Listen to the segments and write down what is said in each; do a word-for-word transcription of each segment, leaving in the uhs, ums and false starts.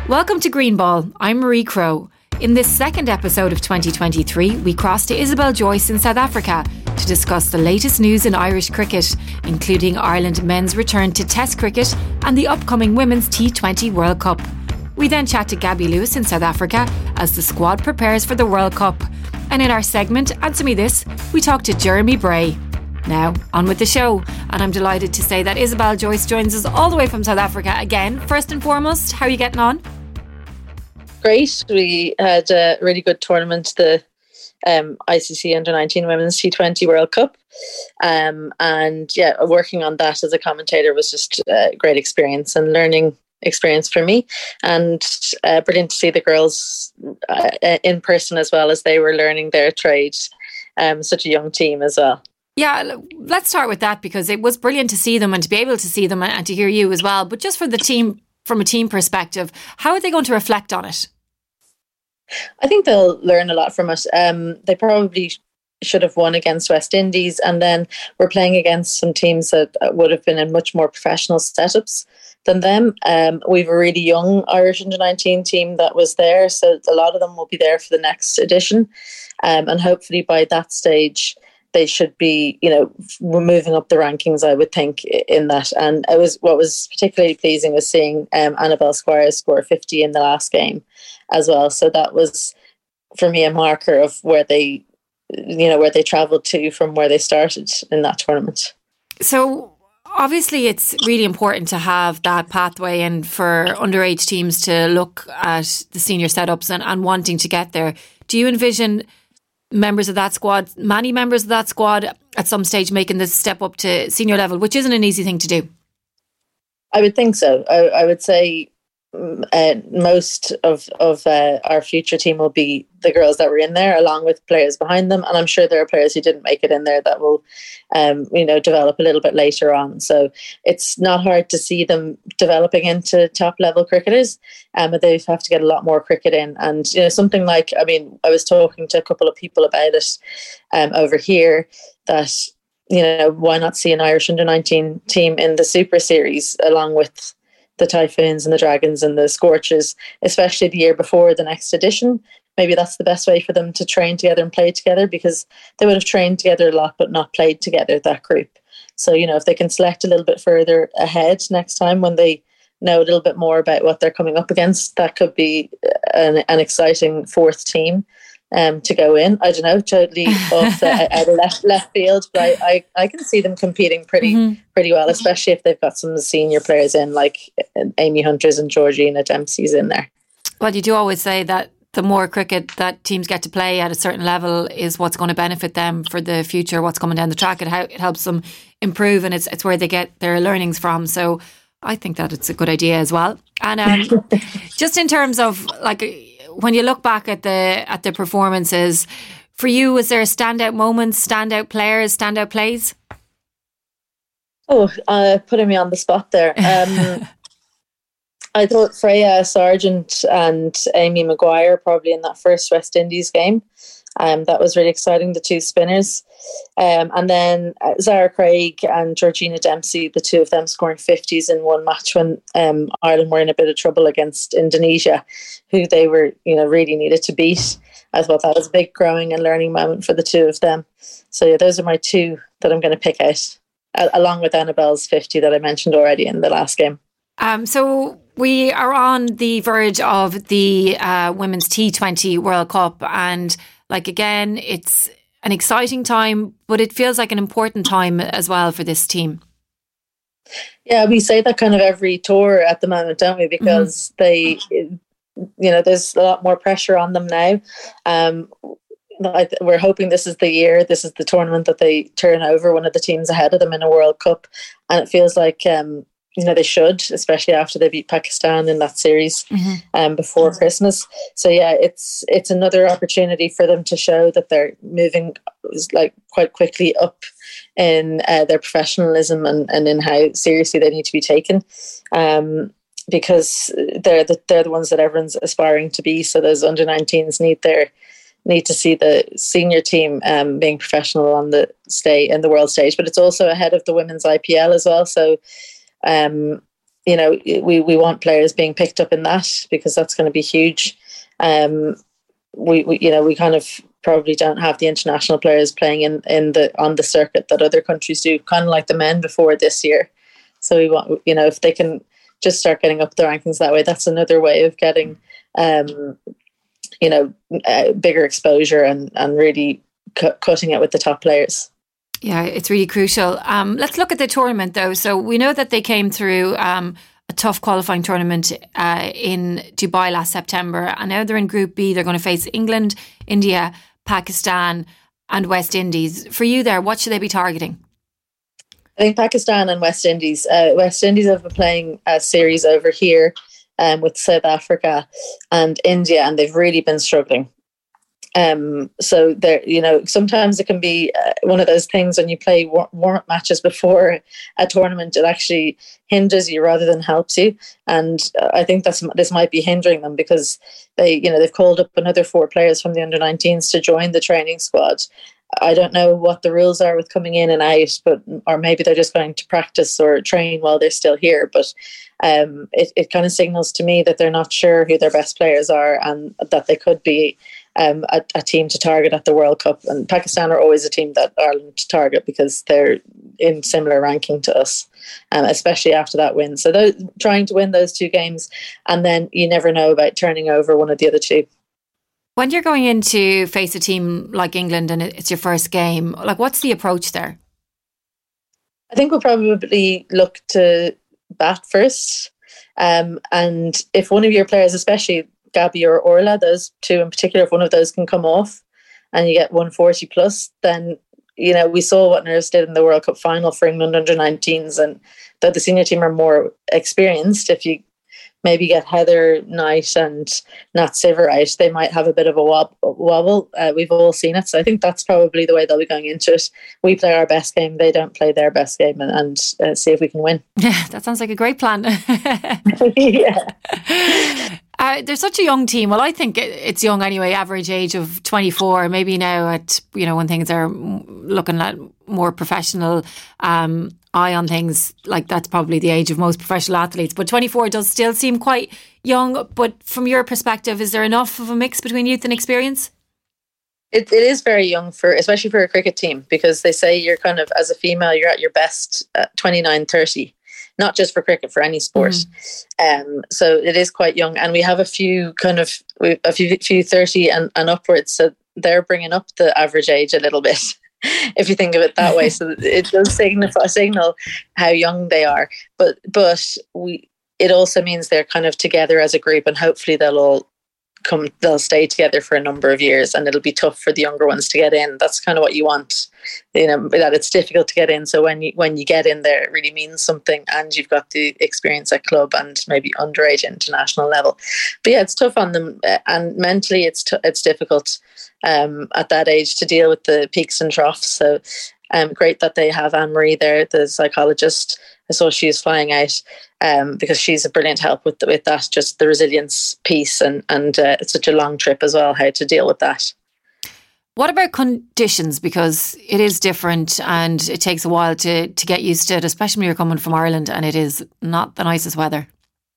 Welcome to Greenball. I'm Marie Crowe. In this second episode of twenty twenty-three, we cross to Isabel Joyce in South Africa to discuss the latest news in Irish cricket, including Ireland men's return to Test cricket and the upcoming Women's T twenty World Cup. We then chat to Gabby Lewis in South Africa as the squad prepares for the World Cup. And in our segment, Answer Me This, we talk to Jeremy Bray. Now, on with the show. And I'm delighted to say that Isabel Joyce joins us all the way from South Africa again. First and foremost, how are you getting on? Great. We had a really good tournament, the um, I C C Under nineteen Women's T twenty World Cup. Um, and yeah, working on that as a commentator was just a great experience and learning experience for me. And uh, brilliant to see the girls uh, in person as well as they were learning their trade. Um, such a young team as well. Yeah, let's start with that because it was brilliant to see them and to be able to see them and to hear you as well. But just for the team, from a team perspective, how are they going to reflect on it? I think they'll learn a lot from it. Um, they probably should have won against West Indies, and then we're playing against some teams that would have been in much more professional setups than them. Um, we've a really young Irish under nineteen team that was there, so a lot of them will be there for the next edition. Um, and hopefully by that stage, they should be, you know, moving up the rankings, I would think, in that. And it was what was particularly pleasing was seeing um, Annabelle Squires score fifty in the last game as well. So that was, for me, a marker of where they, you know, where they travelled to from where they started in that tournament. So obviously it's really important to have that pathway and for underage teams to look at the senior setups and, and wanting to get there. Do you envision members of that squad, many members of that squad at some stage making this step up to senior level, which isn't an easy thing to do? I would think so. I, I would say uh, most of, of uh, our future team will be the girls that were in there along with players behind them. And I'm sure there are players who didn't make it in there that will, um, you know, develop a little bit later on. So it's not hard to see them developing into top level cricketers. Um, but they have to get a lot more cricket in. And, you know, something like, I mean, I was talking to a couple of people about it um, over here that, you know, why not see an Irish under nineteen team in the Super Series along with the Typhoons and the Dragons and the Scorches, especially the year before the next edition. Maybe that's the best way for them to train together and play together, because they would have trained together a lot but not played together, that group. So, you know, if they can select a little bit further ahead next time when they know a little bit more about what they're coming up against, that could be an, an exciting fourth team um, to go in. I don't know, totally off the, out of left, left field, but I, I, I can see them competing pretty mm-hmm. pretty well, especially if they've got some of the senior players in, like Amy Hunters and Georgina Dempsey's in there. Well, you do always say that the more cricket that teams get to play at a certain level is what's going to benefit them for the future, what's coming down the track. It, it helps them improve, and it's it's where they get their learnings from. So I think that it's a good idea as well. And um, just in terms of, like, when you look back at the at the performances, for you, was there standout moments, standout players, standout plays? Oh, uh, putting me on the spot there. Um, I thought Freya Sargent and Amy Maguire probably in that first West Indies game. Um, that was really exciting, the two spinners. Um, and then uh, Zara Craig and Georgina Dempsey, the two of them scoring fifties in one match when um, Ireland were in a bit of trouble against Indonesia, who they were, you know, really needed to beat. I thought that was a big growing and learning moment for the two of them. So yeah, those are my two that I'm going to pick out, uh, along with Annabelle's fifty that I mentioned already in the last game. Um, so we are on the verge of the uh, Women's T twenty World Cup, and like again, it's an exciting time, but it feels like an important time as well for this team. Yeah, we say that kind of every tour at the moment, don't we? Because mm-hmm. they, you know, there's a lot more pressure on them now. Um, we're hoping this is the year, this is the tournament that they turn over one of the teams ahead of them in a World Cup, and it feels like um, you know, they should, especially after they beat Pakistan in that series mm-hmm. um, before mm-hmm. Christmas. So yeah, it's it's another opportunity for them to show that they're moving like quite quickly up in uh, their professionalism and, and in how seriously they need to be taken, um, because they're the, they're the ones that everyone's aspiring to be. So those under nineteens need their need to see the senior team um, being professional on the stay in the world stage, but it's also ahead of the women's I P L as well. So. Um, you know, we, we want players being picked up in that, because that's going to be huge. Um, we, we, you know, we kind of probably don't have the international players playing in, in the on the circuit that other countries do, kind of like the men before this year. So we want, you know, if they can just start getting up the rankings that way, that's another way of getting, um, you know, uh, bigger exposure and, and really cu- cutting it with the top players. Yeah, it's really crucial. Um, let's look at the tournament, though. So we know that they came through um, a tough qualifying tournament uh, in Dubai last September, and now they're in Group B. They're going to face England, India, Pakistan and West Indies. For you there, what should they be targeting? I think Pakistan and West Indies. Uh, West Indies have been playing a series over here um, with South Africa and India, and they've really been struggling. Um, so there, you know, sometimes it can be uh, one of those things when you play war- warm-up matches before a tournament, it actually hinders you rather than helps you. And uh, I think that's this might be hindering them, because they, you know, they've called up another four players from the under nineteens to join the training squad. I don't know what the rules are with coming in and out, but or maybe they're just going to practice or train while they're still here. But um, it, it kind of signals to me that they're not sure who their best players are, and that they could be Um, a, a team to target at the World Cup. And Pakistan are always a team that Ireland target, because they're in similar ranking to us, um, especially after that win. So those, trying to win those two games, and then you never know about turning over one of the other two. When you're going in to face a team like England and it's your first game, like what's the approach there? I think we'll probably look to bat first. Um, and if one of your players, especially Gabby or Orla, those two in particular, if one of those can come off and you get one forty plus, then, you know, we saw what Nerves did in the World Cup final for England under nineteens, and though the senior team are more experienced, if you maybe get Heather Knight and Nat Siver out, they might have a bit of a wob- wobble. Uh, we've all seen it. So I think that's probably the way they'll be going into it. We play our best game, they don't play their best game, and, and uh, see if we can win. Yeah, that sounds like a great plan. Yeah. Uh, they're such a young team. Well, I think it's young anyway, average age of twenty-four. Maybe now at, you know, when things are looking at more professional um, eye on things, like that's probably the age of most professional athletes. But twenty-four does still seem quite young. But from your perspective, is there enough of a mix between youth and experience? It, it is very young, for especially for a cricket team, because they say you're kind of, as a female, you're at your best at twenty-nine, thirty. Not just for cricket, for any sport. Mm. Um, so it is quite young, and we have a few kind of a few, few thirty and, and upwards. So they're bringing up the average age a little bit, if you think of it that way. So it does signify signal how young they are. But but we it also means they're kind of together as a group, and hopefully they'll all come. They'll stay together for a number of years, and it'll be tough for the younger ones to get in. That's kind of what you want. You know, that it's difficult to get in. So when you when you get in there, it really means something, and you've got the experience at club and maybe underage international level. But yeah, it's tough on them, and mentally, it's t- it's difficult um, at that age to deal with the peaks and troughs. So, um, great that they have Anne Marie there, the psychologist. I saw she is flying out um, because she's a brilliant help with with that, just the resilience piece, and and uh, it's such a long trip as well. How to deal with that. What about conditions? Because it is different and it takes a while to, to get used to it, especially when you're coming from Ireland and it is not the nicest weather.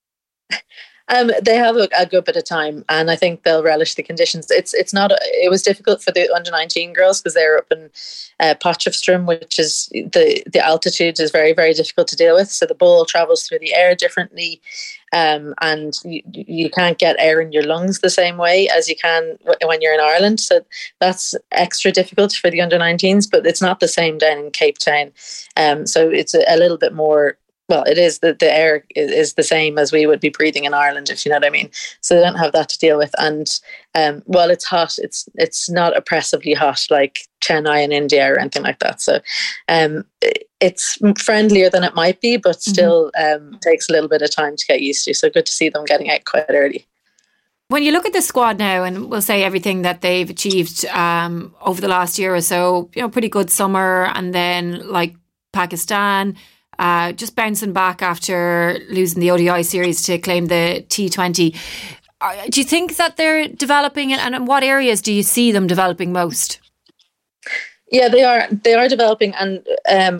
Um, they have a, a good bit of time, and I think they'll relish the conditions. It's it's not. It was difficult for the under nineteen girls because they're up in uh, Potchefstroom, which is the the altitude is very very difficult to deal with. So the ball travels through the air differently, um, and you, you can't get air in your lungs the same way as you can when you're in Ireland. So that's extra difficult for the under nineteens, but it's not the same down in Cape Town. Um, so it's a, a little bit more. Well, it is that the air is the same as we would be breathing in Ireland, if you know what I mean. So they don't have that to deal with. And um, while it's hot, it's it's not oppressively hot like Chennai in India or anything like that. So um, it's friendlier than it might be, but still um, takes a little bit of time to get used to. So good to see them getting out quite early. When you look at the squad now, and we'll say everything that they've achieved um, over the last year or so, you know, pretty good summer, and then like Pakistan, Uh, just bouncing back after losing the O D I series to claim the T twenty. Uh, do you think that they're developing, and in what areas do you see them developing most? Yeah, they are. They are developing, and um,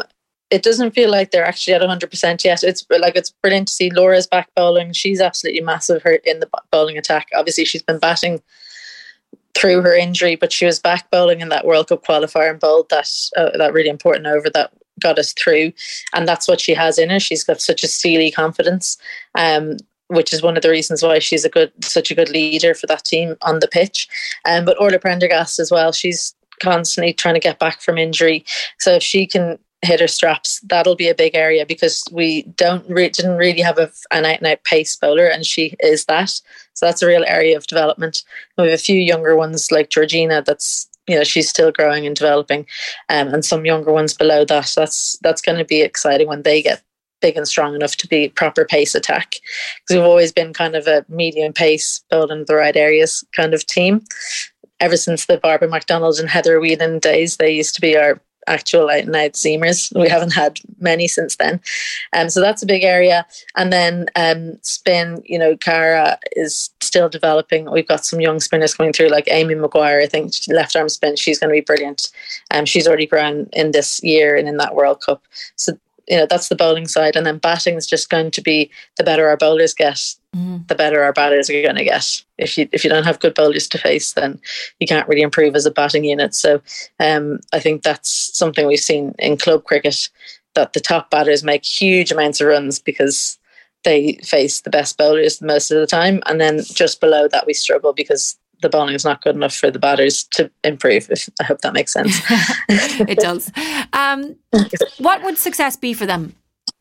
it doesn't feel like they're actually at one hundred percent yet. It's like, it's brilliant to see Laura's back bowling. She's absolutely massive her in the bowling attack. Obviously, she's been batting through her injury, but she was back bowling in that World Cup qualifier and bowled that uh, that really important over that got us through, and that's what she has in her. She's got such a steely confidence, um, which is one of the reasons why she's a good, such a good leader for that team on the pitch. Um, but Orla Prendergast as well, she's constantly trying to get back from injury. So if she can hit her straps, that'll be a big area, because we don't re- didn't really have a, an out and out pace bowler, and she is that. So that's a real area of development. We have a few younger ones like Georgina. That's, you know, she's still growing and developing, um, and some younger ones below that. That's that's going to be exciting when they get big and strong enough to be proper pace attack. Because we've always been kind of a medium pace, building the right areas kind of team. Ever since the Barbara MacDonald and Heather Whelan days, they used to be our actual out and out seamers. We haven't had many since then. Um, so that's a big area. And then um, spin, you know, Cara is still developing. We've got some young spinners coming through, like Amy Maguire. I think left arm spin, she's going to be brilliant. Um, she's already grown in this year and in that World Cup. So, you know, that's the bowling side. And then batting is just going to be, the better our bowlers get, mm. the better our batters are going to get. If you if you don't have good bowlers to face, then you can't really improve as a batting unit. So um, I think that's something we've seen in club cricket, that the top batters make huge amounts of runs because they face the best bowlers most of the time. And then just below that, we struggle because the bowling is not good enough for the batters to improve. If, I hope that makes sense. It does. Um, what would success be for them?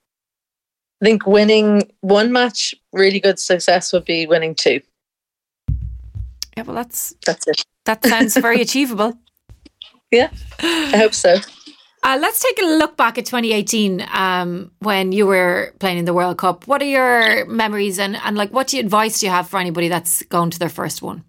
I think winning one match, really good success would be winning two. Yeah, well, that's that's it. That sounds very achievable. Yeah, I hope so. Uh, let's take a look back at twenty eighteen, um, when you were playing in the World Cup. What are your memories, and, and like, what do you, advice do you have for anybody that's going to their first one?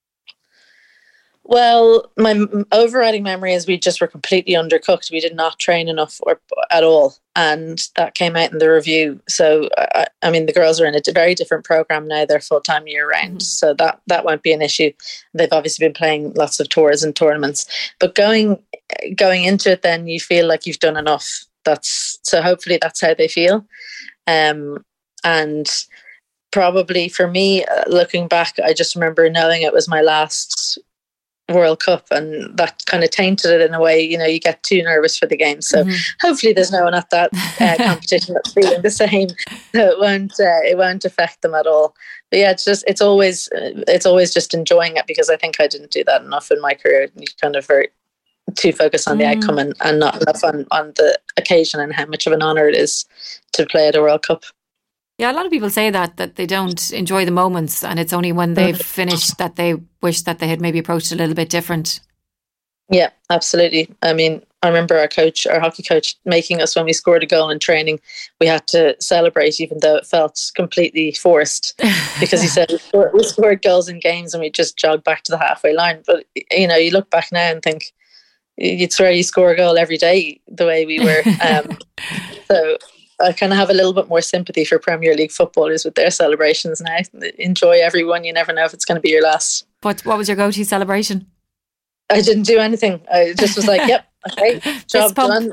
Well, my overriding memory is we just were completely undercooked. We did not train enough or at all. And that came out in the review. So, I, I mean, the girls are in a very different program now. They're full-time year round. Mm-hmm. So that, that won't be an issue. They've obviously been playing lots of tours and tournaments. But going going into it, then you feel like you've done enough. That's so hopefully that's how they feel. Um, and probably for me, uh, looking back, I just remember knowing it was my last World Cup, and that kind of tainted it in a way. You know, you get too nervous for the game. So mm-hmm. hopefully there's no one at that uh, competition that's feeling the same. So it won't uh, it won't affect them at all. But yeah, it's just it's always uh, it's always just enjoying it, because I think I didn't do that enough in my career. You kind of are too focused on the mm. outcome and, and not enough on, on the occasion and how much of an honour it is to play at a World Cup. Yeah, a lot of people say that, that they don't enjoy the moments, and it's only when they've finished that they wish that they had maybe approached it a little bit different. Yeah, absolutely. I mean, I remember our coach, our hockey coach, making us, when we scored a goal in training, we had to celebrate, even though it felt completely forced, because he said we scored, we scored goals in games and we just jogged back to the halfway line. But, you know, you look back now and think, you'd swear you score a goal every day the way we were. Um, so I kind of have a little bit more sympathy for Premier League footballers with their celebrations now. Enjoy everyone. You never know if it's going to be your last. What What was your go-to celebration? I didn't do anything. I just was like, yep, okay, job done.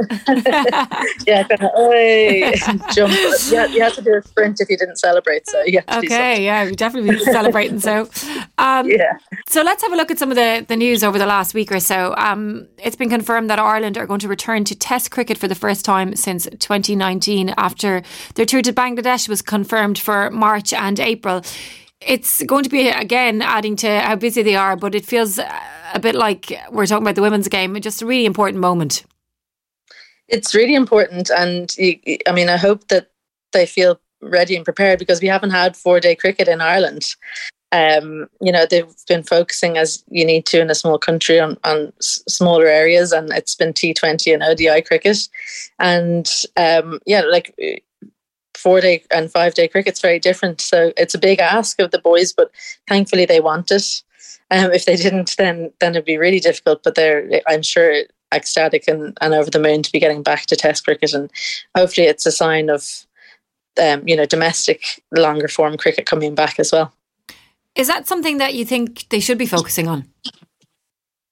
Yeah, kind of, oi, jump. Yeah, you had to do a sprint if you didn't celebrate. So yeah. Okay, yeah, we definitely be celebrating. So, um, yeah. So let's have a look at some of the, the news over the last week or so. Um, it's been confirmed that Ireland are going to return to Test cricket for the first time since twenty nineteen, after their tour to Bangladesh was confirmed for March and April. It's going to be, again, adding to how busy they are, but it feels a bit like we're talking about the women's game. Just a really important moment. It's really important. And I mean, I hope that they feel ready and prepared, because we haven't had four day cricket in Ireland. Um, you know, they've been focusing, as you need to in a small country, on, on s- smaller areas, and it's been T twenty and O D I cricket. And um, yeah, like four day and five day cricket's very different. So it's a big ask of the boys, but thankfully they want it. Um, if they didn't, then then it'd be really difficult. But they're, I'm sure, ecstatic and, and over the moon to be getting back to Test cricket, and hopefully it's a sign of, um, you know, domestic longer form cricket coming back as well. Is that something that you think they should be focusing on?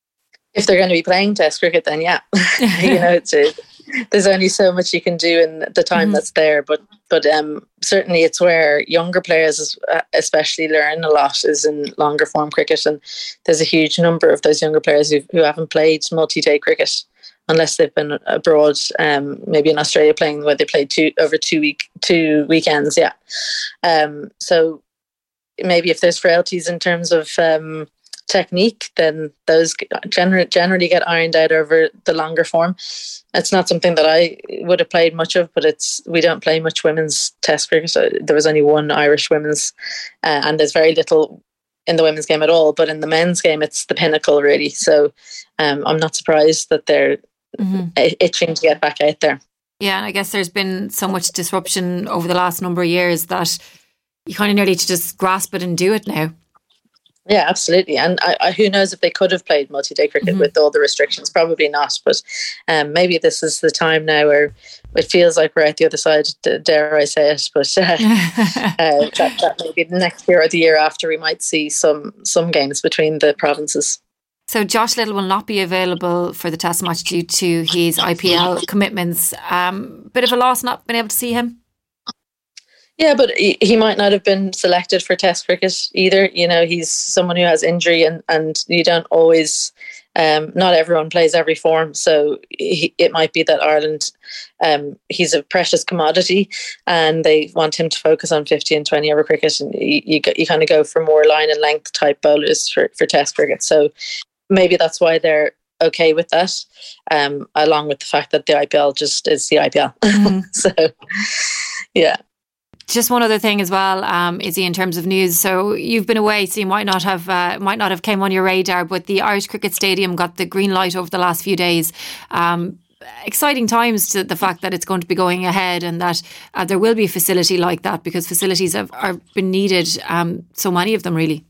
If they're going to be playing Test cricket, then yeah, you know, it's a, there's only so much you can do in the time mm-hmm. that's there. But but um, certainly it's where younger players especially learn a lot, is in longer form cricket. And there's a huge number of those younger players who, who haven't played multi-day cricket unless they've been abroad, um, maybe in Australia playing where they played two over two week two weekends. Yeah. Um, so maybe if there's frailties in terms of um, technique, then those generally generally get ironed out over the longer form. It's not something that I would have played much of, but it's we don't play much women's Test cricket. So there was only one Irish women's, uh, and there's very little in the women's game at all. But in the men's game, it's the pinnacle really. So um, I'm not surprised that they're mm-hmm. itching to get back out there. Yeah, and I guess there's been so much disruption over the last number of years that you kind of need to just grasp it and do it now. Yeah, absolutely. And I, I, who knows if they could have played multi-day cricket mm-hmm. with all the restrictions? Probably not. But um, maybe this is the time now where it feels like we're at the other side, dare I say it. But uh, uh, that, that maybe the next year or the year after we might see some some games between the provinces. So Josh Little will not be available for the Test match due to his I P L commitments. Um, bit of a loss not being able to see him. Yeah, but he, he might not have been selected for Test cricket either. You know, he's someone who has injury, and, and you don't always, um, not everyone plays every form. So he, it might be that Ireland, um, he's a precious commodity and they want him to focus on fifty and twenty over cricket. And you, you, you kind of go for more line and length type bowlers for, for Test cricket. So maybe that's why they're okay with that, um, along with the fact that the I P L just is the I P L. Mm. So, yeah. Just one other thing as well, um, Izzy, in terms of news. So you've been away, so you might not have uh, might not have came on your radar, but the Irish Cricket Stadium got the green light over the last few days. Um, exciting times to the fact that it's going to be going ahead, and that uh, there will be a facility like that, because facilities have, have been needed, um, so many of them really.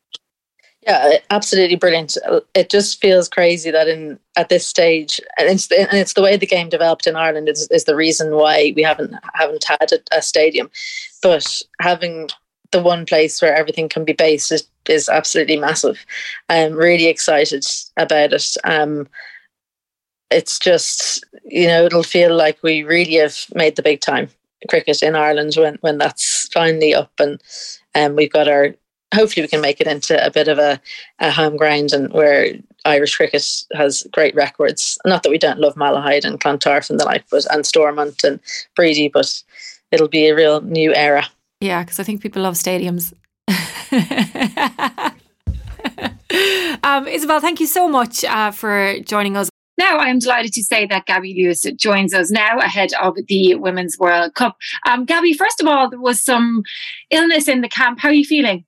Yeah, absolutely brilliant. It just feels crazy that in at this stage, and it's the, and it's the way the game developed in Ireland is, is the reason why we haven't haven't had a, a stadium. But having the one place where everything can be based is, is absolutely massive. I'm really excited about it. Um, it's just, you know, it'll feel like we really have made the big time cricket in Ireland when, when that's finally up, and um, we've got our. Hopefully we can make it into a bit of a, a home ground, and where Irish cricket has great records. Not that we don't love Malahide and Clontarf and the like, but and Stormont and Breedy, but it'll be a real new era. Yeah, because I think people love stadiums. um, Isabel, thank you so much uh, for joining us. Now, I am delighted to say that Gabby Lewis joins us now ahead of the Women's World Cup. Um, Gabby, first of all, there was some illness in the camp. How are you feeling?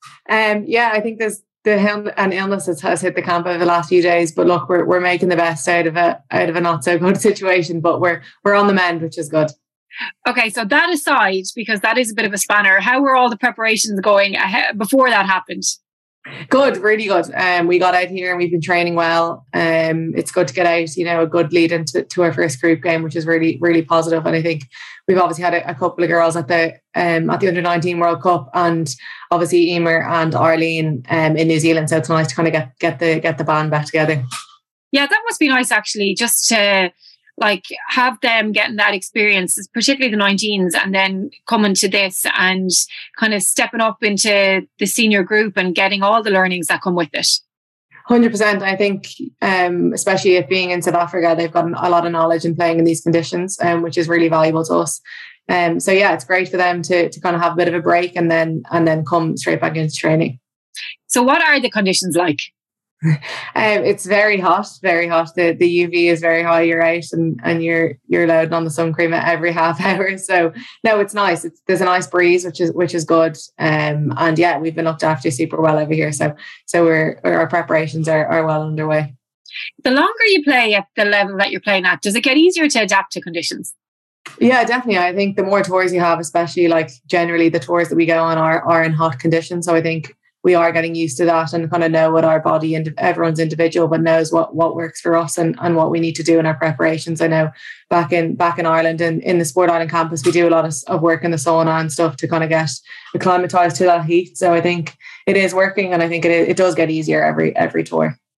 Um, yeah, I think there's the an illness has, has hit the camp over the last few days. But look, we're we're making the best out of it, out of a not so good situation. But we're we're on the mend, which is good. Okay, so that aside, because that is a bit of a spanner, how were all the preparations going ahead, before that happened? Good, really good. Um, we got out here and we've been training well. Um, it's good to get out, you know, a good lead into to our first group game, which is really, really positive. And I think we've obviously had a, a couple of girls at the um, at the under nineteen World Cup, and obviously Emer and Arlene um, in New Zealand. So it's nice to kind of get get the get the band back together. Yeah, that must be nice actually, just to like have them getting that experience, particularly the nineteens, and then coming to this and kind of stepping up into the senior group and getting all the learnings that come with it. one hundred percent. I think, um, especially it being in South Africa, they've got a lot of knowledge in playing in these conditions, um, which is really valuable to us. Um, so yeah, it's great for them to to kind of have a bit of a break and then and then come straight back into training. So what are the conditions like? Um, it's very hot, very hot. The the U V is very high. You're out and, and you're you're loading on the sun cream at every half hour. So no, it's nice. It's there's a nice breeze, which is which is good. Um, and yeah, we've been looked after super well over here. So so we're our preparations are, are well underway. The longer you play at the level that you're playing at, does it get easier to adapt to conditions? Yeah, definitely. I think the more tours you have, especially like generally the tours that we go on are are in hot conditions. So I think we are getting used to that and kind of know what our body and everyone's individual, but knows what, what works for us and, and what we need to do in our preparations. I know back in back in Ireland and in the Sport Island campus, we do a lot of, of work in the sauna and stuff to kind of get acclimatized to that heat. So I think it is working, and I think it it does get easier every every tour.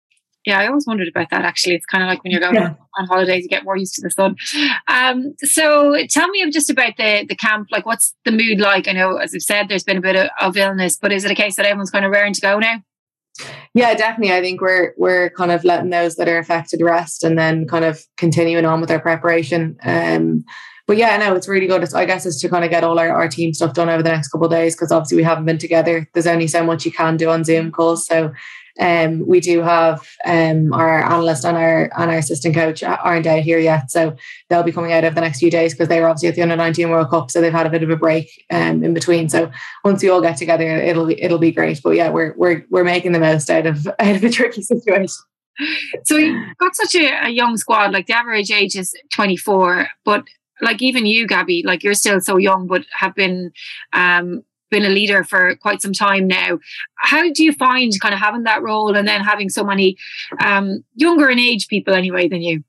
Yeah, I always wondered about that, actually. It's kind of like when you're going yeah. on holidays, you get more used to the sun. Um, so tell me just about the, the camp. Like, what's the mood like? I know, as I've said, there's been a bit of, of illness, but is it a case that everyone's kind of raring to go now? Yeah, definitely. I think we're we're kind of letting those that are affected rest and then kind of continuing on with our preparation. Um, but yeah, no, it's really good. It's, I guess it's to kind of get all our, our team stuff done over the next couple of days, because obviously we haven't been together. There's only so much you can do on Zoom calls. So Um, we do have um, our analyst and our and our assistant coach aren't out here yet, so they'll be coming out over the next few days because they were obviously at the under nineteen World Cup, so they've had a bit of a break um, in between. So once we all get together, it'll be it'll be great. But yeah, we're we're we're making the most out of out of a tricky situation. So you've got such a, a young squad. Like the average age is twenty-four, but like even you, Gabby, like you're still so young, but have been. Um, been a leader for quite some time now. How do you find kind of having that role and then having so many um, younger in age people anyway than you?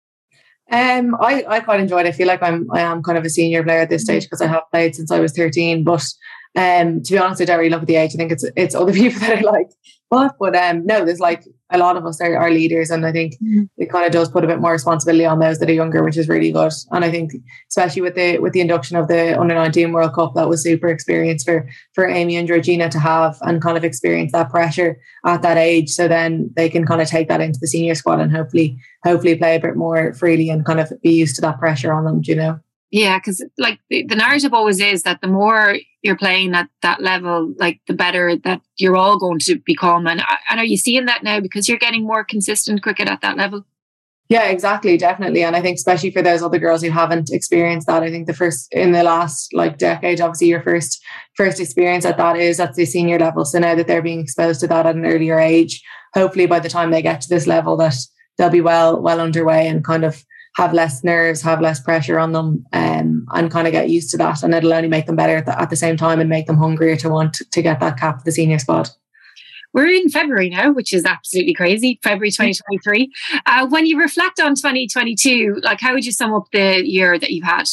Um, I, I quite enjoyed it. I feel like I'm I am kind of a senior player at this stage because I have played since I was thirteen. But um, to be honest, I don't really look at the age. I think it's it's other people that I like. But but um, no, there's like a lot of us are, are leaders, and I think mm-hmm. it kind of does put a bit more responsibility on those that are younger, which is really good. And I think especially with the with the induction of the under nineteen World Cup, that was super experience for for Amy and Georgina to have and kind of experience that pressure at that age. So then they can kind of take that into the senior squad and hopefully hopefully play a bit more freely and kind of be used to that pressure on them. Do you know? Yeah, because like the, the narrative always is that the more you're playing at that level, like the better that you're all going to become. And, and are you seeing that now because you're getting more consistent cricket at that level? Yeah, exactly, definitely. And I think especially for those other girls who haven't experienced that, I think the first in the last like decade, obviously your first first experience at that is at the senior level. So now that they're being exposed to that at an earlier age, hopefully by the time they get to this level that they'll be well well underway and kind of have less nerves, have less pressure on them, um, and kind of get used to that. And it'll only make them better at the, at the same time and make them hungrier to want to get that cap for the senior squad. We're in February now, which is absolutely crazy, February twenty twenty-three. Uh, when you reflect on twenty twenty-two, like how would you sum up the year that you've had?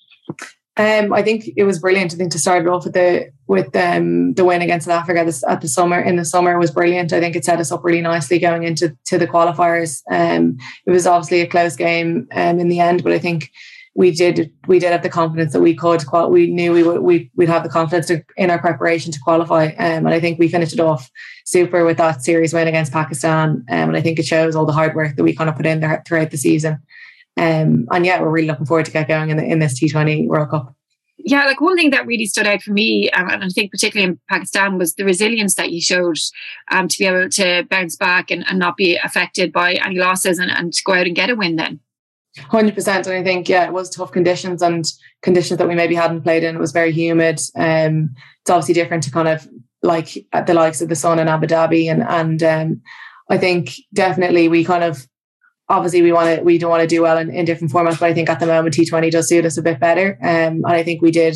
Um, I think it was brilliant. I think to start off with the with um, the win against South Africa this, at the summer in the summer was brilliant. I think it set us up really nicely going into to the qualifiers. Um, it was obviously a close game um, in the end, but I think we did we did have the confidence that we could. We knew we would we, we'd have the confidence to, in our preparation to qualify, um, and I think we finished it off super with that series win against Pakistan. Um, and I think it shows all the hard work that we kind of put in there throughout the season. Um, and yeah, we're really looking forward to get going in, the, in this T twenty World Cup. Yeah, like one thing that really stood out for me, um, and I think particularly in Pakistan, was the resilience that you showed um, to be able to bounce back and, and not be affected by any losses and, and to go out and get a win then. one hundred percent. And I think, yeah, it was tough conditions and conditions that we maybe hadn't played in. It was very humid. Um, it's obviously different to kind of like at the likes of the Sun in Abu Dhabi. And, and um, I think definitely we kind of, obviously we want to, we don't want to do well in, in different formats, but I think at the moment T twenty does suit us a bit better. Um, and I think we did,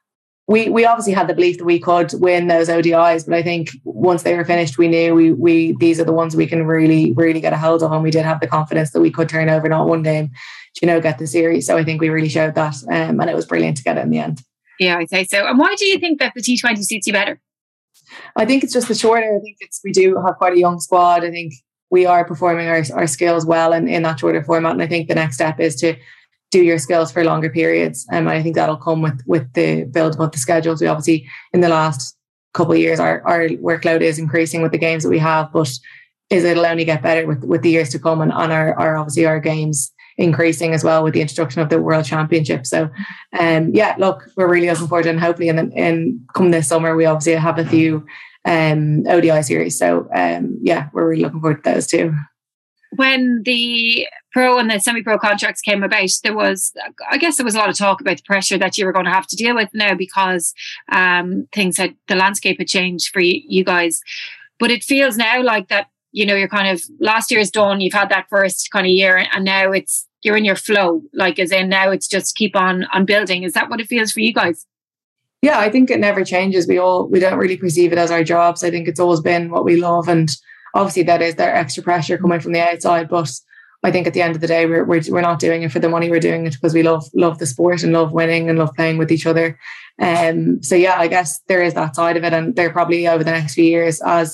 we we obviously had the belief that we could win those O D Is, but I think once they were finished, we knew we we these are the ones we can really, really get a hold of. And we did have the confidence that we could turn over not one game, you know, get the series. So I think we really showed that. Um, and it was brilliant to get it in the end. Yeah, I'd say so. And why do you think that the T twenty suits you better? I think it's just the shorter. I think it's we do have quite a young squad. I think we are performing our, our skills well in, in that shorter format. And I think the next step is to do your skills for longer periods. Um, and I think that'll come with, with the build of the schedules. We obviously, in the last couple of years, our, our workload is increasing with the games that we have, but is it'll only get better with, with the years to come and, and our, our, obviously our games increasing as well with the introduction of the World Championship. So, um, yeah, look, we're really looking forward to it. And hopefully in, in come this summer, we obviously have a few um O D I series, so um yeah we're really looking forward to those too. When the pro and the semi-pro contracts came about, there was I guess there was a lot of talk about the pressure that you were going to have to deal with now because um things had the landscape had changed for you, you guys, but it feels now like that, you know, you're kind of last year is done, you've had that first kind of year and now it's you're in your flow, like as in now it's just keep on on building. Is that what it feels for you guys? Yeah, I think it never changes. We all we don't really perceive it as our jobs. I think it's always been what we love, and obviously that is their extra pressure coming from the outside. But I think at the end of the day, we're we're we're not doing it for the money. We're doing it because we love love the sport and love winning and love playing with each other. Um, so yeah, I guess there is that side of it, and there probably over the next few years as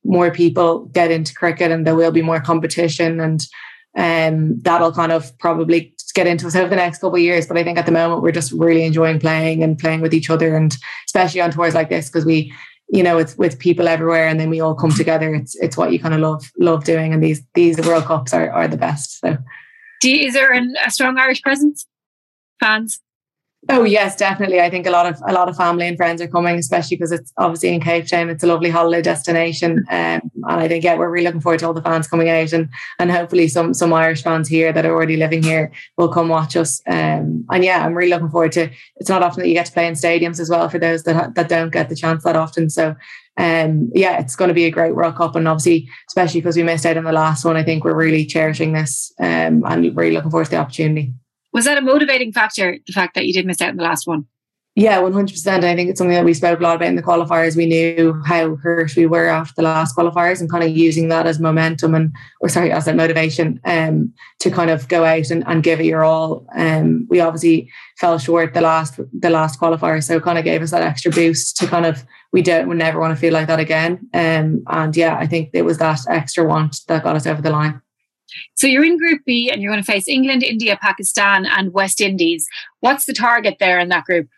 more people get into cricket and there will be more competition, and um, that'll kind of probably get into us over the next couple of years. But I think at the moment we're just really enjoying playing and playing with each other, and especially on tours like this, because we, you know, it's with people everywhere and then we all come together. It's it's what you kind of love love doing, and these these World Cups are, are the best. So, Do you, is there an, a strong Irish presence? Fans? Oh yes, definitely. I think a lot of a lot of family and friends are coming, especially because it's obviously in Cape Town. It's a lovely holiday destination, um, and I think yeah, we're really looking forward to all the fans coming out, and and hopefully some some Irish fans here that are already living here will come watch us. Um, and yeah, I'm really looking forward to. It's not often that you get to play in stadiums as well for those that that don't get the chance that often. So um, yeah, it's going to be a great World Cup, and obviously, especially because we missed out on the last one, I think we're really cherishing this, um, and really looking forward to the opportunity. Was that a motivating factor, the fact that you did miss out in the last one? Yeah, one hundred percent. I think it's something that we spoke a lot about in the qualifiers. We knew how hurt we were after the last qualifiers, and kind of using that as momentum and, or sorry, as a motivation um, to kind of go out and, and give it your all. Um, we obviously fell short the last the last qualifier, so it kind of gave us that extra boost to kind of, we don't, we never want to feel like that again. Um, and yeah, I think it was that extra want that got us over the line. So you're in Group B and you're going to face England, India, Pakistan and West Indies. What's the target there in that group?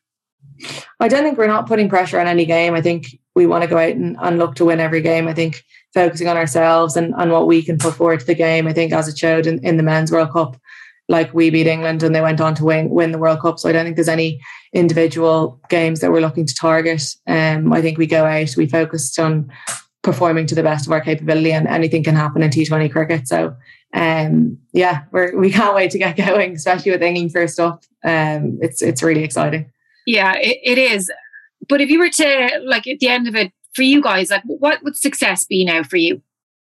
I don't think we're not putting pressure on any game. I think we want to go out and, and look to win every game. I think focusing on ourselves and, and what we can put forward to the game. I think as it showed in, in the Men's World Cup, like we beat England and they went on to win, win the World Cup. So I don't think there's any individual games that we're looking to target. Um, I think we go out, we focused on performing to the best of our capability, and anything can happen in T twenty cricket. So um yeah, we're we can't wait to get going, especially with England first up. Um it's it's really exciting. Yeah, it, it is. But if you were to, like, at the end of it, for you guys, like, what would success be now for you?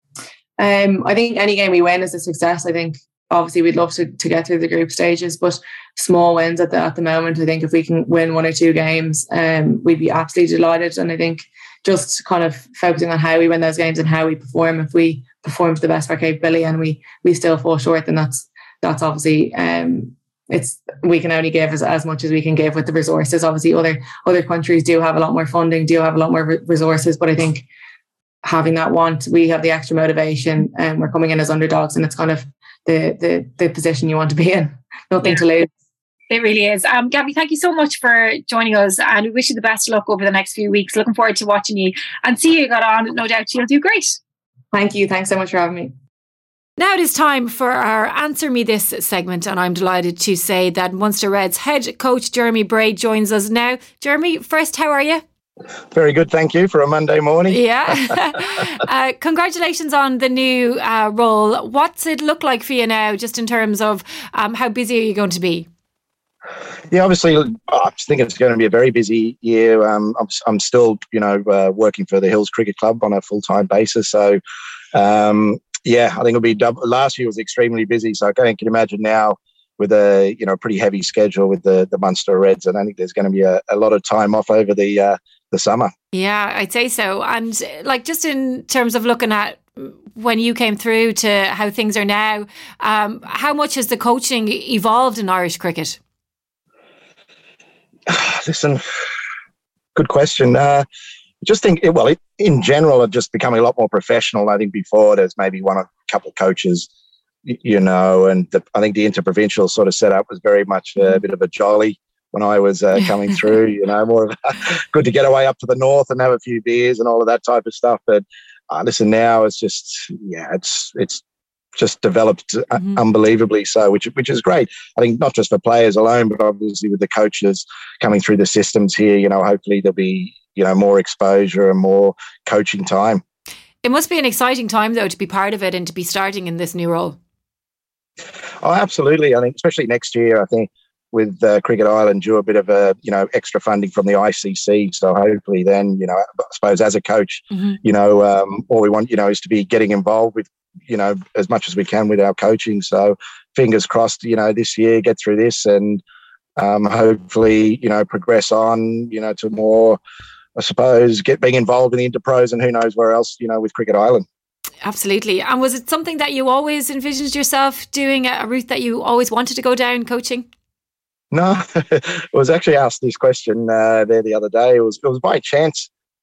Um I think any game we win is a success. I think obviously we'd love to, to get through the group stages, but small wins at the at the moment. I think if we can win one or two games, um we'd be absolutely delighted. And I think just kind of focusing on how we win those games and how we perform. If we perform to the best of our capability and we we still fall short, then that's that's obviously um it's we can only give as, as much as we can give with the resources. Obviously other other countries do have a lot more funding, do have a lot more re- resources, but I think having that want, we have the extra motivation, and we're coming in as underdogs, and it's kind of the the the position you want to be in. Nothing yeah. to lose. It really is. Um, Gabby, thank you so much for joining us, and we wish you the best of luck over the next few weeks. Looking forward to watching you and see you got on. No doubt you'll do great. Thank you. Thanks so much for having me. Now it is time for our Answer Me This segment, and I'm delighted to say that Munster Reds head coach Jeremy Bray joins us now. Jeremy, first, how are you? Very good, thank you, for a Monday morning. Yeah. uh, congratulations on the new uh, role. What's it look like for you now, just in terms of um, how busy are you going to be? Yeah, obviously, I think it's going to be a very busy year. Um, I'm, I'm still, you know, uh, working for the Hills Cricket Club on a full-time basis. So, um, yeah, I think it'll be double. Last year was extremely busy, so I can imagine now with a, you know, pretty heavy schedule with the, the Munster Reds. And I think there's going to be a, a lot of time off over the uh, the summer. Yeah, I'd say so. And like, just in terms of looking at when you came through to how things are now, um, how much has the coaching evolved in Irish cricket? Listen, good question. Uh, just think, well, it, in general, it's just becoming a lot more professional. I think before there's maybe one or a couple of coaches, you know, and the, I think the interprovincial sort of setup was very much a bit of a jolly when I was uh, coming through, you know, more of a, good to get away up to the north and have a few beers and all of that type of stuff. But uh, listen, now it's just, yeah, it's it's just developed mm-hmm. unbelievably so, which which is great. I think not just for players alone, but obviously with the coaches coming through the systems here, you know, hopefully there'll be, you know, more exposure and more coaching time. It must be an exciting time, though, to be part of it and to be starting in this new role. Oh, absolutely. I think especially next year, I think with uh, Cricket Ireland due a bit of a, you know, extra funding from the I C C. So hopefully then, you know, I suppose as a coach, mm-hmm. you know, um, all we want, you know, is to be getting involved with, you know, as much as we can with our coaching. So fingers crossed, you know, this year, get through this and um, hopefully, you know, progress on, you know, to more, I suppose, get being involved in the Interpros and who knows where else, you know, with Cricket Ireland. Absolutely. And was it something that you always envisioned yourself doing, a route that you always wanted to go down, coaching? No, I was actually asked this question uh, there the other day. It was it was by chance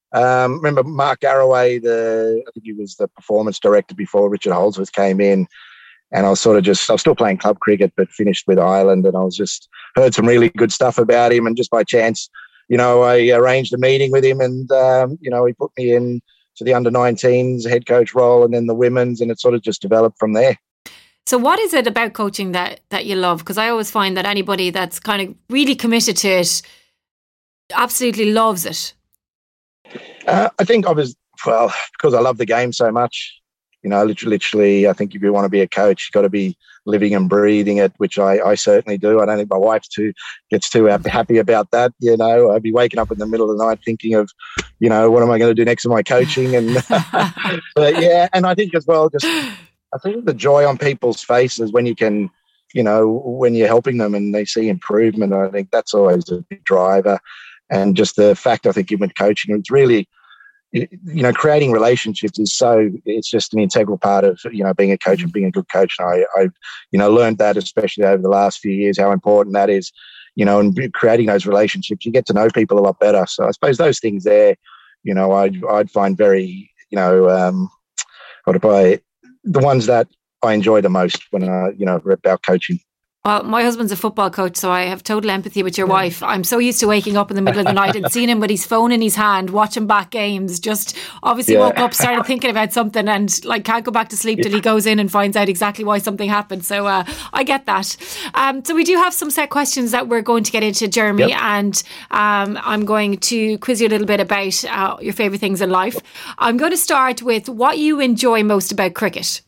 Um, remember Mark Garraway, the I think he was the performance director before Richard Holdsworth came in, and I was sort of just I was still playing club cricket, but finished with Ireland, and I was just heard some really good stuff about him, and just by chance, you know, I arranged a meeting with him, and um, you know, he put me in to the under nineteens head coach role, and then the women's, and it sort of just developed from there. So what is it about coaching that that you love? Because I always find that anybody that's kind of really committed to it absolutely loves it. Uh, I think I was, well, because I love the game so much, you know, literally, literally, I think if you want to be a coach, you've got to be living and breathing it, which I, I certainly do. I don't think my wife too gets too happy about that. You know, I'd be waking up in the middle of the night thinking of, you know, what am I going to do next to my coaching? And but yeah, and I think as well, just I think the joy on people's faces when you can, you know, when you're helping them and they see improvement, I think that's always a big driver. And just the fact, I think, with coaching, it's really, you know, creating relationships is so, it's just an integral part of, you know, being a coach and being a good coach. And I, I, you know, learned that, especially over the last few years, how important that is, you know, and creating those relationships, you get to know people a lot better. So I suppose those things there, you know, I'd, I'd find very, you know, um, what if I, the ones that I enjoy the most when I, you know, about coaching. Well, my husband's a football coach, so I have total empathy with your wife. I'm so used to waking up in the middle of the night and seeing him with his phone in his hand, watching back games, just obviously yeah. woke up, started thinking about something and like can't go back to sleep till he goes in and finds out exactly why something happened. So uh, I get that. Um, so we do have some set questions that we're going to get into, Jeremy, yep. and um, I'm going to quiz you a little bit about uh, your favourite things in life. I'm going to start with what you enjoy most about cricket.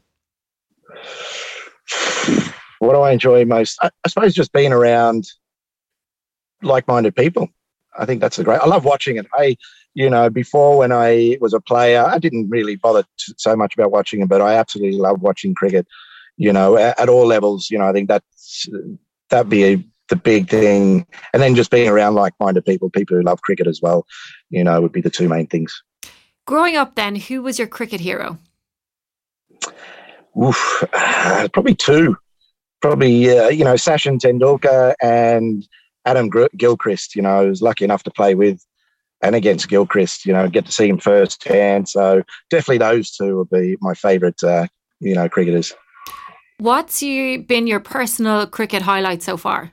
What do I enjoy most? I, I suppose just being around like-minded people. I think that's a great. I love watching it. I, you know, before when I was a player, I didn't really bother t- so much about watching it, but I absolutely love watching cricket. You know, at, at all levels. You know, I think that's that'd be a, the big thing. And then just being around like-minded people, people who love cricket as well. You know, would be the two main things. Growing up, then, who was your cricket hero? Oof, uh, probably two. Probably, uh, you know, Sachin Tendulkar and Adam Gilchrist. You know, I was lucky enough to play with and against Gilchrist, you know, get to see him firsthand. So definitely those two would be my favourite, uh, you know, cricketers. What's you been your personal cricket highlight so far?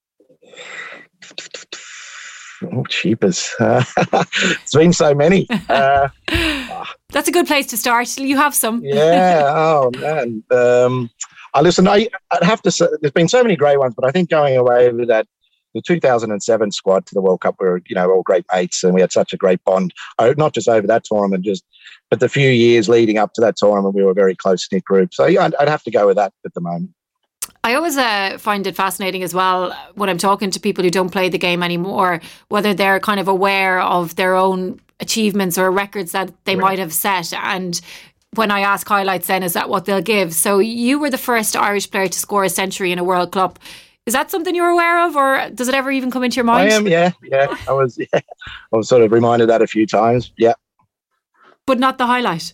Oh, cheapers. Uh, it's been so many. Uh, That's a good place to start. You have some. Yeah. Oh, man. Um, I listen, I, I'd have to say, there's been so many great ones, but I think going away with that, the two thousand seven squad to the World Cup were, you know, all great mates and we had such a great bond, not just over that tournament, just, but the few years leading up to that tournament, we were a very close-knit group. So yeah, I'd, I'd have to go with that at the moment. I always uh, find it fascinating as well when I'm talking to people who don't play the game anymore, whether they're kind of aware of their own achievements or records that they right. might have set. And when I ask highlights, then is that what they'll give? So you were the first Irish player to score a century in a World Cup. Is that something you're aware of, or does it ever even come into your mind? I am, yeah, yeah. I was, yeah. I was sort of reminded that a few times, yeah. But not the highlight.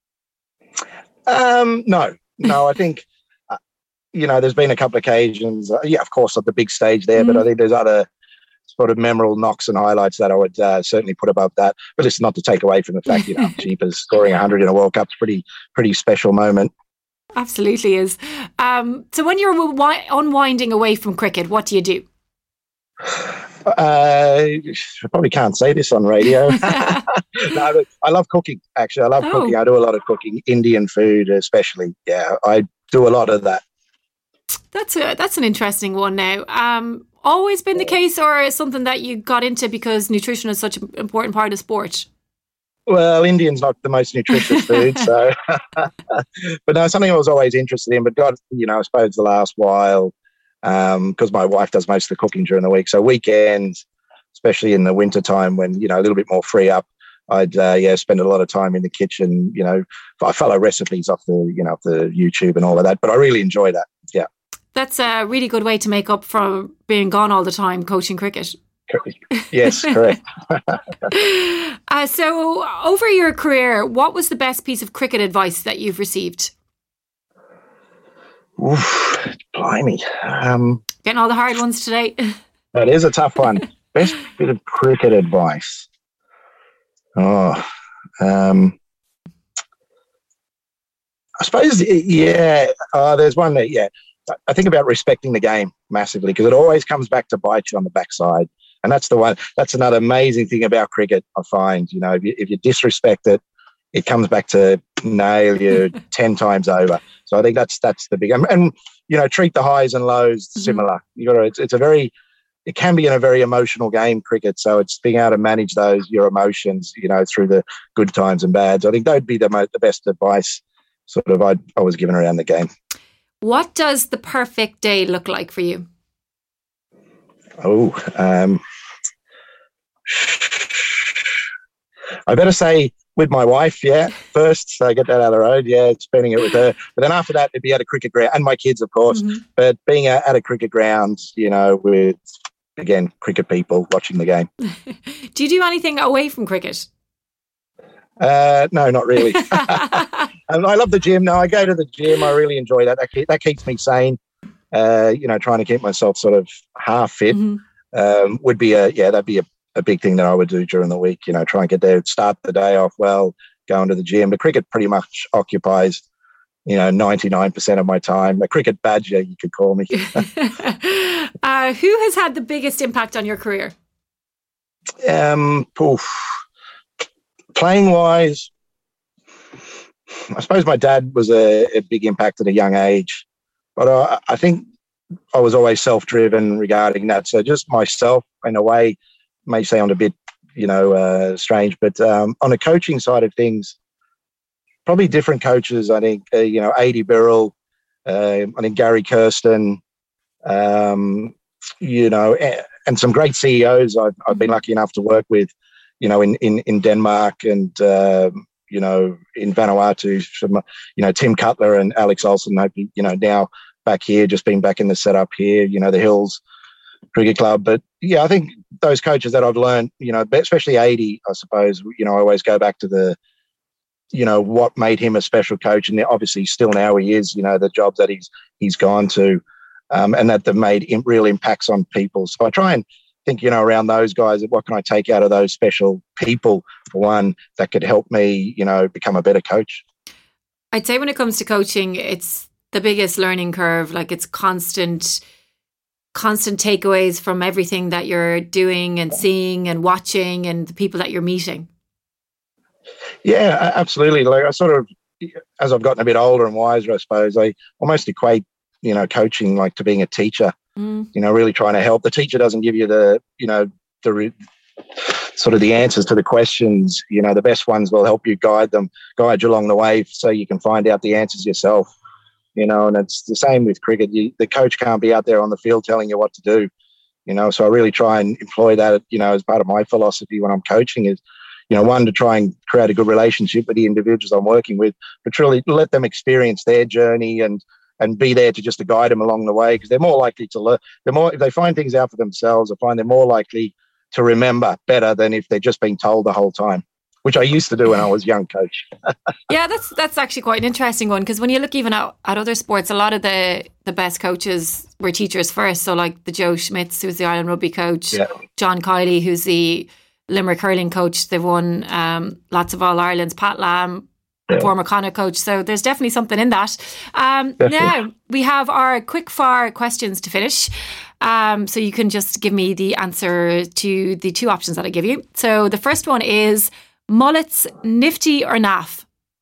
Um, no, no. I think uh, you know, there's been a couple of occasions. Uh, yeah, of course, at the big stage there, mm. but I think there's other sort of memorable knocks and highlights that I would uh, certainly put above that. But it's not to take away from the fact, you know, Jeepers scoring one hundred in a World Cup's pretty, pretty special moment. Absolutely is. Um, so when you're wi- unwinding away from cricket, what do you do? Uh, I probably can't say this on radio. No, I love cooking, actually. I love oh. cooking. I do a lot of cooking, Indian food especially. Yeah, I do a lot of that. That's a, that's an interesting one now. Um, always been the case, or is something that you got into because nutrition is such an important part of sport? Well, Indian's not the most nutritious food, so. But no, something I was always interested in. But God, you know, I suppose the last while, because um, my wife does most of the cooking during the week, so weekends, especially in the winter time when, you know, a little bit more free up, I'd uh, yeah spend a lot of time in the kitchen. You know, I follow recipes off the you know off the YouTube and all of that. But I really enjoy that. Yeah. That's a really good way to make up for being gone all the time coaching cricket. Yes, correct. uh, so, over your career, what was the best piece of cricket advice that you've received? Oof, blimey. Um, Getting all the hard ones today. That is a tough one. Best bit of cricket advice. Oh, um, I suppose, yeah, uh, there's one that, yeah, I think about respecting the game massively, because it always comes back to bite you on the backside. And that's the one, that's another amazing thing about cricket, I find. You know, if you, if you disrespect it, it comes back to nail you ten times over. So I think that's that's the big, and, and you know, treat the highs and lows similar. Mm-hmm. You got to, it's, it's a very, it can be in a very emotional game, cricket. So it's being able to manage those, your emotions, you know, through the good times and bads. I think that would be the most, the best advice sort of I, I was given around the game. What does the perfect day look like for you? Oh, um, I better say with my wife, yeah, first, so get that out of the road, yeah, spending it with her. But then after that, it'd be at a cricket ground, and my kids, of course, mm-hmm. but being at a cricket ground, you know, with, again, cricket people watching the game. Do you do anything away from cricket? Uh, no, not really. And I love the gym. No, I go to the gym. I really enjoy that. That, keep, that keeps me sane. Uh, you know, trying to keep myself sort of half fit mm-hmm. um, would be a, yeah, that'd be a, a big thing that I would do during the week. You know, try and get there, start the day off well, going to the gym. The cricket pretty much occupies, you know, ninety-nine percent of my time. A cricket badger, you could call me. uh, who has had the biggest impact on your career? Um, poof. Playing wise, I suppose my dad was a, a big impact at a young age, but I, I think I was always self-driven regarding that. So just myself, in a way, may sound a bit, you know, uh, strange, but um, on the coaching side of things, probably different coaches. I think, uh, you know, Adi Birrell, uh, I think Gary Kirsten, um, you know, and, and some great C E Os I've, I've been lucky enough to work with. You know, in, in, in Denmark and, uh, you know, in Vanuatu, from, you know, Tim Cutler and Alex Olsen, you know, now back here, just being back in the setup here, you know, the Hills Cricket Club. But, yeah, I think those coaches that I've learned, you know, especially Adi, I suppose, you know, I always go back to the, you know, what made him a special coach. And obviously still now he is, you know, the jobs that he's he's gone to um, and that they've made real impacts on people. So I try and think, you know, around those guys, what can I take out of those special people, for one, that could help me, you know, become a better coach? I'd say when it comes to coaching, it's the biggest learning curve. Like it's constant, constant takeaways from everything that you're doing and seeing and watching and the people that you're meeting. Yeah, absolutely. Like I sort of, as I've gotten a bit older and wiser, I suppose, I almost equate, you know, coaching like to being a teacher. Mm. You know, really trying to help. The teacher doesn't give you the, you know, the re- sort of the answers to the questions. You know, the best ones will help you guide them, guide you along the way so you can find out the answers yourself. You know, and it's the same with cricket. You, the coach can't be out there on the field telling you what to do. You know, so I really try and employ that, you know, as part of my philosophy when I'm coaching is, you know, one, to try and create a good relationship with the individuals I'm working with, but truly let them experience their journey and and be there to just to guide them along the way, because they're more likely to learn. They're more, if they find things out for themselves, I find they're more likely to remember better than if they're just being told the whole time, which I used to do when I was a young coach. Yeah, that's that's actually quite an interesting one, because when you look even at, at other sports, a lot of the, the best coaches were teachers first. So like the Joe Schmitz, who's the Ireland rugby coach, yeah. John Kiley, who's the Limerick hurling coach. They've won um, lots of All-Irelands. Pat Lam, yeah. former Connacht coach. So there's definitely something in that. Um, now we have our quick fire questions to finish. Um, so you can just give me the answer to the two options that I give you. So the first one is mullets, nifty or naff?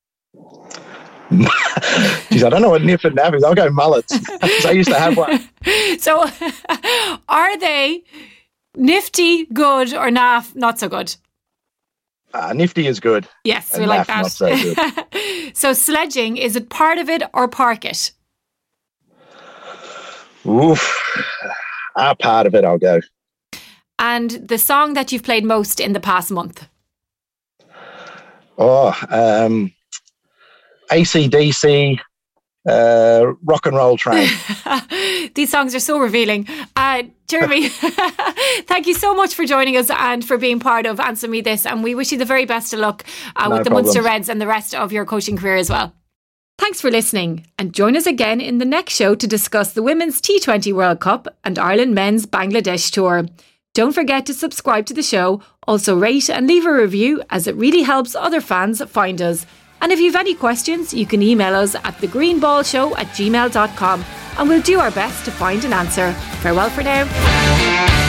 Geez, I don't know what nif and naff is. I'll go mullets. I used to have one. So are they nifty good or naff not so good? Uh, nifty is good. Yes, we like that. Not so good. So sledging, is it part of it or park it? Oof. Ah, part of it, I'll go. And the song that you've played most in the past month? Oh, um, A C D C, uh, Rock and Roll Train. These songs are so revealing. Uh, Jeremy, thank you so much for joining us and for being part of Answer Me This. And we wish you the very best of luck uh, no with the problem. Munster Reds and the rest of your coaching career as well. Thanks for listening, and join us again in the next show to discuss the Women's T twenty World Cup and Ireland Men's Bangladesh Tour. Don't forget to subscribe to the show. Also rate and leave a review, as it really helps other fans find us. And if you have any questions, you can email us at the green ball show at gmail dot com and we'll do our best to find an answer. Farewell for now.